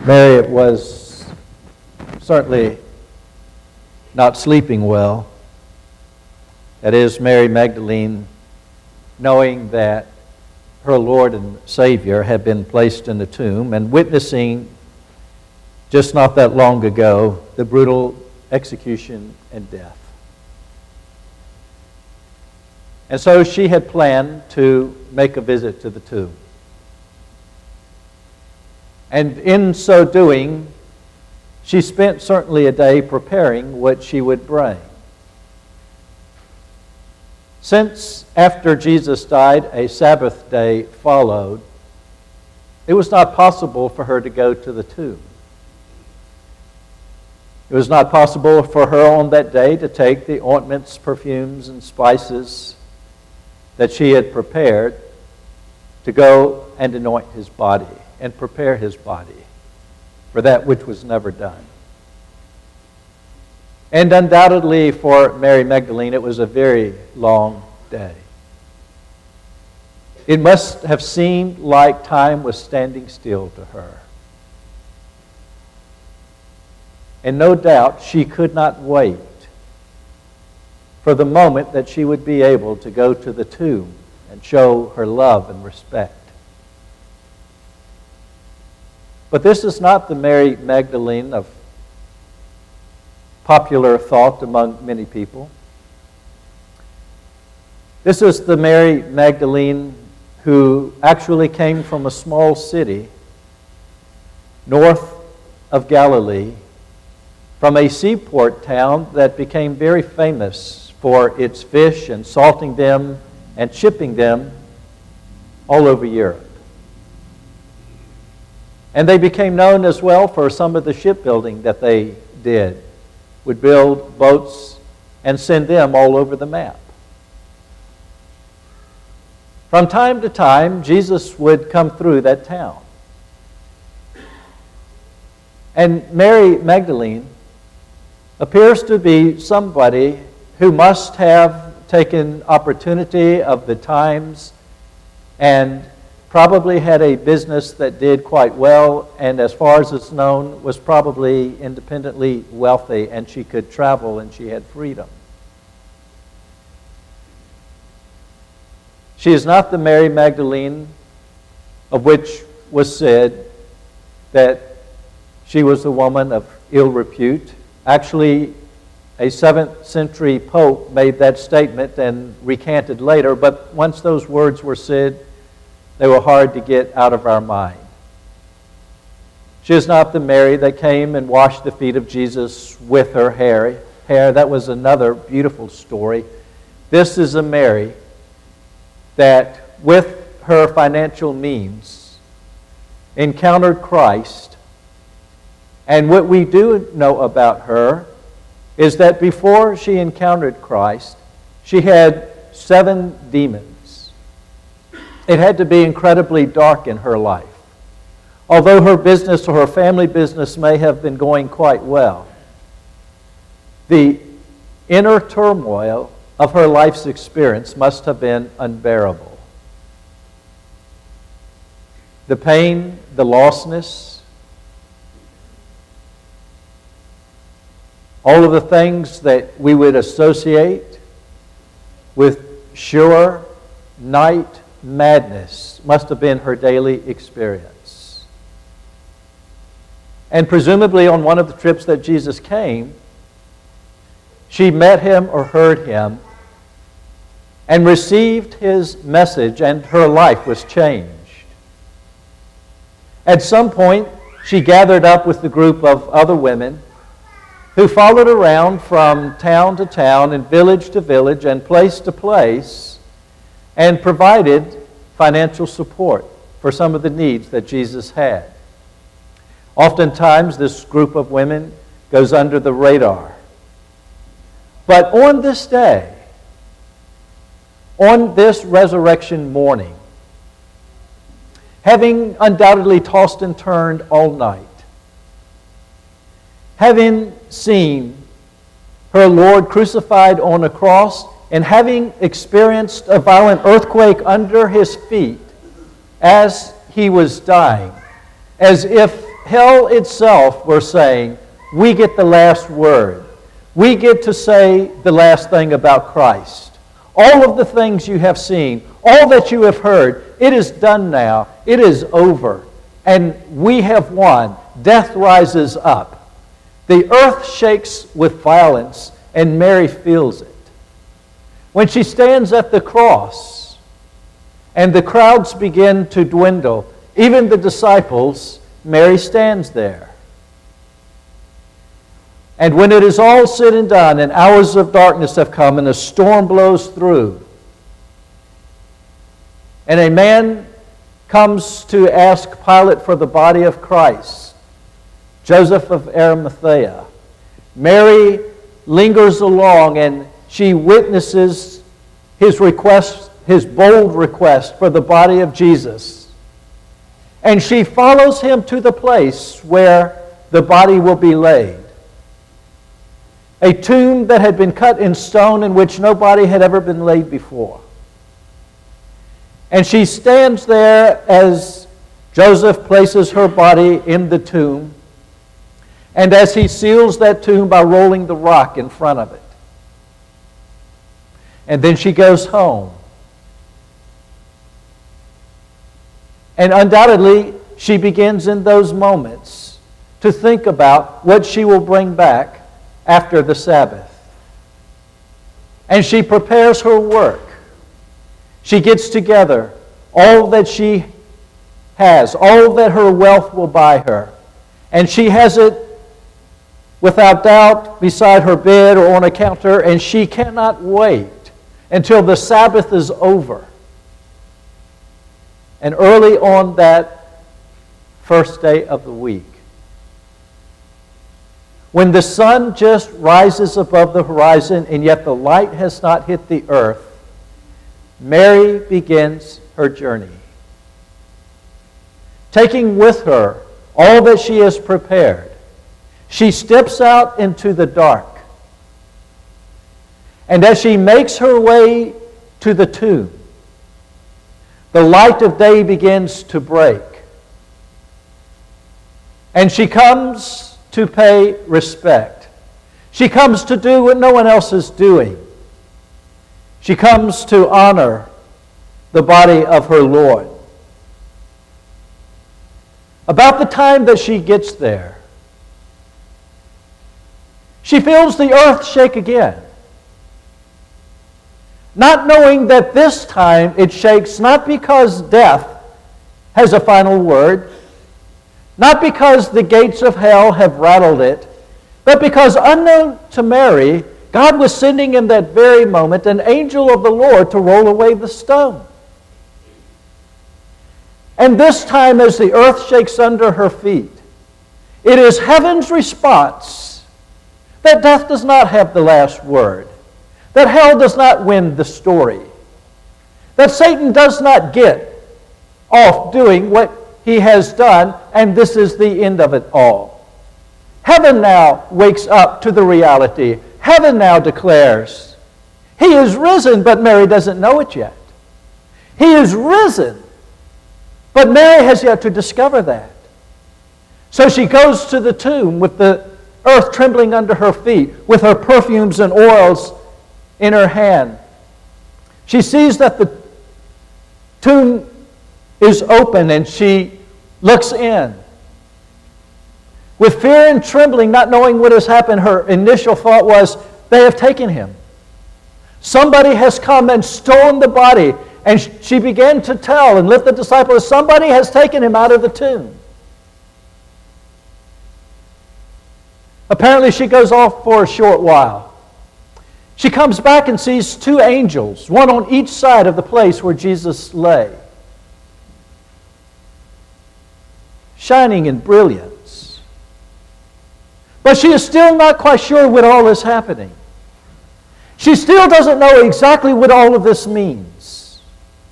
Mary was certainly not sleeping well. That is, Mary Magdalene, knowing that her Lord and Savior had been placed in the tomb and witnessing just not that long ago the brutal execution and death. And so she had planned to make a visit to the tomb. And in so doing, she spent certainly a day preparing what she would bring. Since after Jesus died, a Sabbath day followed, it was not possible for her to go to the tomb. It was not possible for her on that day to take the ointments, perfumes, and spices that she had prepared to go and anoint his body and prepare his body for that which was never done. And undoubtedly for Mary Magdalene, it was a very long day. It must have seemed like time was standing still to her. And no doubt she could not wait for the moment that she would be able to go to the tomb and show her love and respect. But this is not the Mary Magdalene of popular thought among many people. This is the Mary Magdalene who actually came from a small city north of Galilee, from a seaport town that became very famous for its fish and salting them and shipping them all over Europe. And they became known as well for some of the shipbuilding that they did, would build boats and send them all over the map. From time to time, Jesus would come through that town. And Mary Magdalene appears to be somebody who must have taken opportunity of the times and probably had a business that did quite well, and as far as it's known, was probably independently wealthy, and she could travel and she had freedom. She is not the Mary Magdalene of which was said that she was a woman of ill repute. Actually, a 7th century pope made that statement and recanted later, but once those words were said, they were hard to get out of our mind. She is not the Mary that came and washed the feet of Jesus with her hair. That was another beautiful story. This is a Mary that, with her financial means, encountered Christ. And what we do know about her is that before she encountered Christ, she had 7 demons. It had to be incredibly dark in her life. Although her business or her family business may have been going quite well, the inner turmoil of her life's experience must have been unbearable. The pain, the lostness, all of the things that we would associate with sure night madness must have been her daily experience. And presumably on one of the trips that Jesus came, she met him or heard him and received his message, and her life was changed. At some point, she gathered up with the group of other women who followed around from town to town and village to village and place to place and provided financial support for some of the needs that Jesus had. Oftentimes, this group of women goes under the radar. But on this day, on this resurrection morning, having undoubtedly tossed and turned all night, having seen her Lord crucified on a cross, and having experienced a violent earthquake under his feet as he was dying, as if hell itself were saying, we get the last word. We get to say the last thing about Christ. All of the things you have seen, all that you have heard, it is done now. It is over. And we have won. Death rises up. The earth shakes with violence, and Mary feels it. When she stands at the cross, and the crowds begin to dwindle, even the disciples, Mary stands there. And when it is all said and done, and hours of darkness have come, and a storm blows through, and a man comes to ask Pilate for the body of Christ, Joseph of Arimathea, Mary lingers along, and she witnesses his request, his bold request for the body of Jesus. And she follows him to the place where the body will be laid. A tomb that had been cut in stone in which no body had ever been laid before. And she stands there as Joseph places her body in the tomb, and as he seals that tomb by rolling the rock in front of it. And then she goes home. And undoubtedly, she begins in those moments to think about what she will bring back after the Sabbath. And she prepares her work. She gets together all that she has, all that her wealth will buy her. And she has it, without doubt, beside her bed or on a counter, and she cannot wait until the Sabbath is over. And early on that first day of the week, when the sun just rises above the horizon and yet the light has not hit the earth, Mary begins her journey, taking with her all that she has prepared. She steps out into the dark. And as she makes her way to the tomb, the light of day begins to break. And she comes to pay respect. She comes to do what no one else is doing. She comes to honor the body of her Lord. About the time that she gets there, she feels the earth shake again. Not knowing that this time it shakes not because death has a final word, not because the gates of hell have rattled it, but because unknown to Mary, God was sending in that very moment an angel of the Lord to roll away the stone. And this time, as the earth shakes under her feet, it is heaven's response that death does not have the last word, that hell does not win the story, that Satan does not get off doing what he has done, and this is the end of it all. Heaven now wakes up to the reality. Heaven now declares, He is risen, but Mary doesn't know it yet. He is risen, but Mary has yet to discover that. So she goes to the tomb with the earth trembling under her feet, with her perfumes and oils in her hand. She sees that the tomb is open, and she looks in. With fear and trembling, not knowing what has happened, her initial thought was, they have taken him. Somebody has come and stolen the body. And she began to tell and let the disciples, somebody has taken him out of the tomb. Apparently she goes off for a short while. She comes back and sees two angels, one on each side of the place where Jesus lay, shining in brilliance. But she is still not quite sure what all is happening. She still doesn't know exactly what all of this means.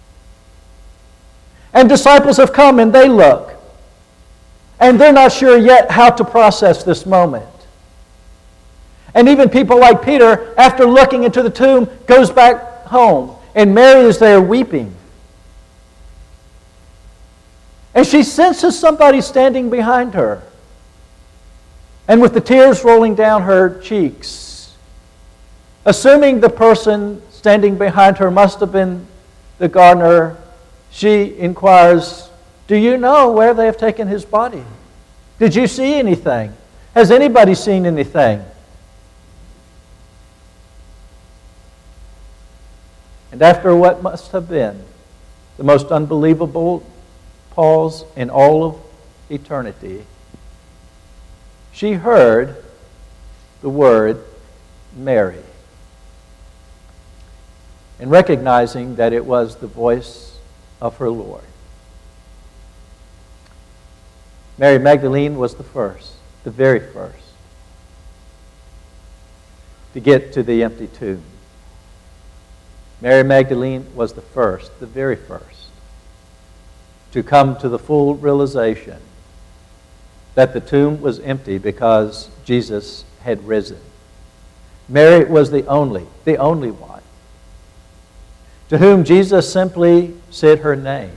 And disciples have come and they look, and they're not sure yet how to process this moment. And even people like Peter, after looking into the tomb, goes back home, and Mary is there weeping. And she senses somebody standing behind her. And with the tears rolling down her cheeks, assuming the person standing behind her must have been the gardener, she inquires, "Do you know where they have taken his body? Did you see anything? Has anybody seen anything?" And after what must have been the most unbelievable pause in all of eternity, she heard the word Mary. And recognizing that it was the voice of her Lord. Mary Magdalene was the first, the very first, to get to the empty tomb. Mary Magdalene was the first, the very first, to come to the full realization that the tomb was empty because Jesus had risen. Mary was the only one, to whom Jesus simply said her name.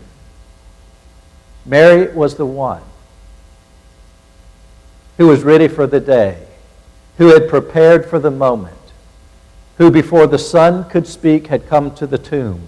Mary was the one who was ready for the day, who had prepared for the moment, who before the Son could speak had come to the tomb.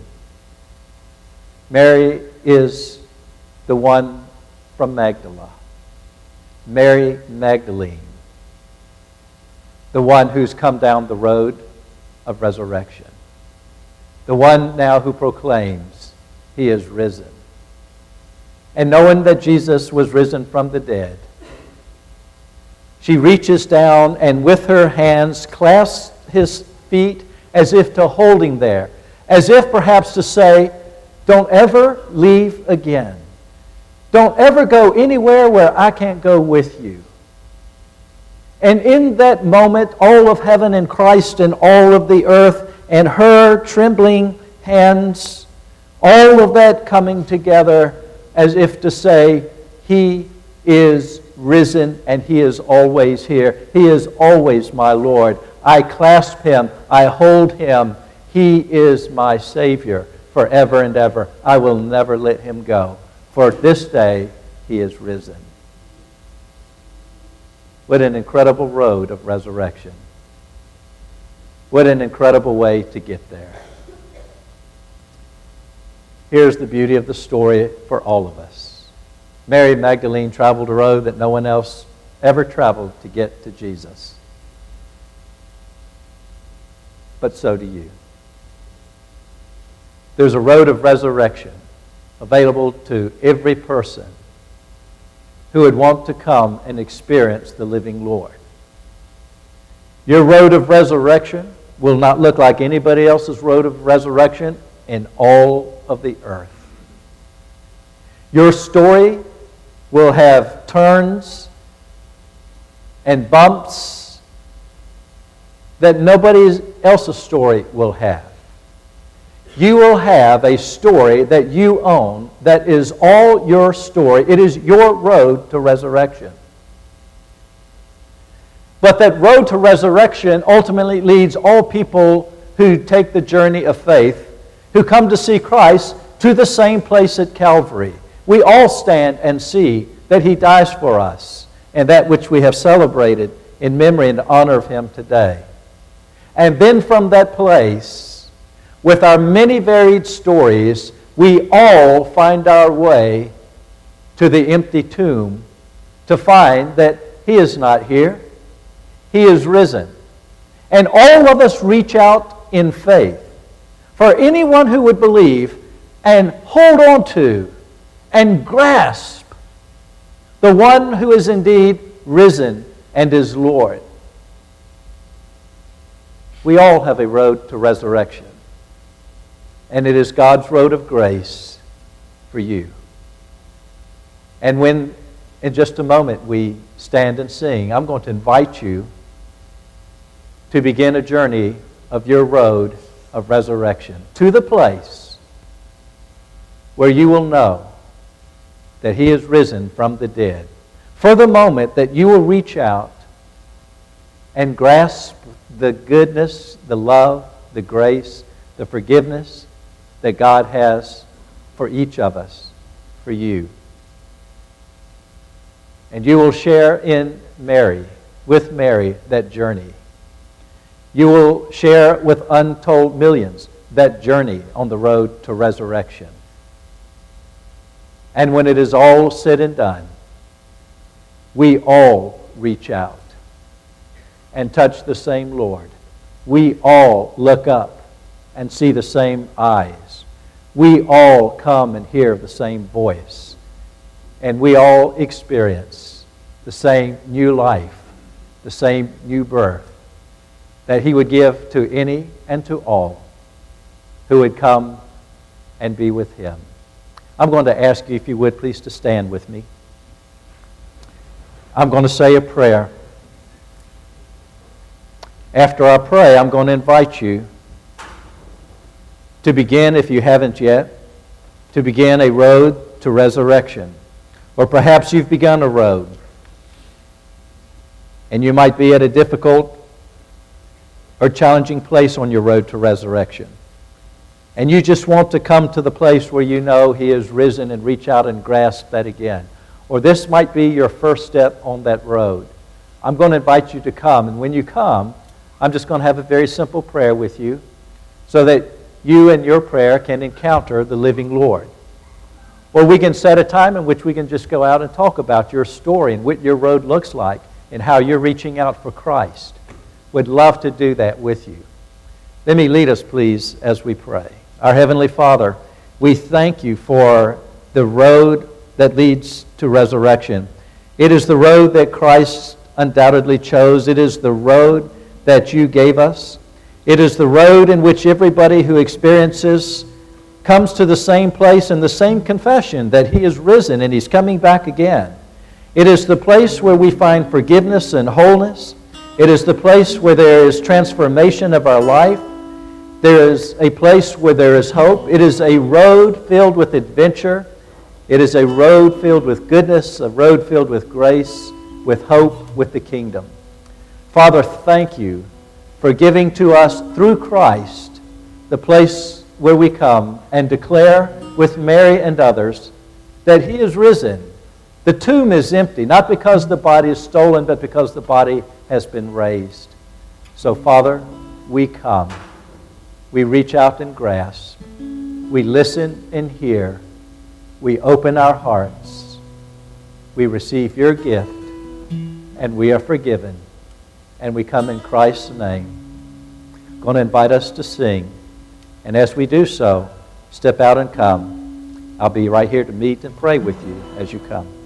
Mary is the one from Magdala, Mary Magdalene, the one who's come down the road of resurrection, the one now who proclaims he is risen. And knowing that Jesus was risen from the dead, she reaches down and with her hands clasps his feet as if to hold him there, as if perhaps to say, "Don't ever leave again. Don't ever go anywhere where I can't go with you." And in that moment, all of heaven and Christ and all of the earth and her trembling hands, all of that coming together as if to say, He is risen and He is always here. He is always my Lord. I clasp Him. I hold Him. He is my Savior forever and ever. I will never let Him go. For this day He is risen. What an incredible road of resurrection. What an incredible way to get there. Here's the beauty of the story for all of us. Mary Magdalene traveled a road that no one else ever traveled to get to Jesus. But so do you. There's a road of resurrection available to every person who would want to come and experience the living Lord. Your road of resurrection will not look like anybody else's road of resurrection in all of the earth. Your story will have turns and bumps that nobody else's story will have. You will have a story that you own that is all your story. It is your road to resurrection. But that road to resurrection ultimately leads all people who take the journey of faith, who come to see Christ, to the same place at Calvary. We all stand and see that He dies for us, and that which we have celebrated in memory and honor of Him today. And then from that place, with our many varied stories, we all find our way to the empty tomb to find that He is not here. He is risen. And all of us reach out in faith for anyone who would believe and hold on to and grasp the one who is indeed risen and is Lord. We all have a road to resurrection. And it is God's road of grace for you. And when, in just a moment, we stand and sing, I'm going to invite you to begin a journey of your road of resurrection to the place where you will know that He is risen from the dead. For the moment that you will reach out and grasp the goodness, the love, the grace, the forgiveness that God has for each of us, for you. And you will share in Mary, with Mary, that journey. You will share with untold millions that journey on the road to resurrection. And when it is all said and done, we all reach out and touch the same Lord. We all look up and see the same eyes. We all come and hear the same voice. And we all experience the same new life, the same new birth that He would give to any and to all who would come and be with Him. I'm going to ask you, if you would, please to stand with me. I'm going to say a prayer. After I pray, I'm going to invite you to begin, if you haven't yet, to begin a road to resurrection. Or perhaps you've begun a road, and you might be at a difficult or challenging place on your road to resurrection. And you just want to come to the place where you know He is risen and reach out and grasp that again. Or this might be your first step on that road. I'm going to invite you to come. And when you come, I'm just going to have a very simple prayer with you so that you and your prayer can encounter the living Lord. Or we can set a time in which we can just go out and talk about your story and what your road looks like and how you're reaching out for Christ. Would love to do that with you. Let me lead us, please, as we pray. Our Heavenly Father, we thank You for the road that leads to resurrection. It is the road that Christ undoubtedly chose. It is the road that You gave us. It is the road in which everybody who experiences comes to the same place and the same confession that He is risen and He's coming back again. It is the place where we find forgiveness and wholeness. It is the place where there is transformation of our life. There is a place where there is hope. It is a road filled with adventure. It is a road filled with goodness, a road filled with grace, with hope, with the kingdom. Father, thank You for giving to us through Christ the place where we come and declare with Mary and others that He is risen. The tomb is empty, not because the body is stolen, but because the body has been raised. So, Father, we come. We reach out and grasp. We listen and hear. We open our hearts. We receive Your gift, and we are forgiven. And we come in Christ's name. I'm going to invite us to sing. And as we do so, step out and come. I'll be right here to meet and pray with you as you come.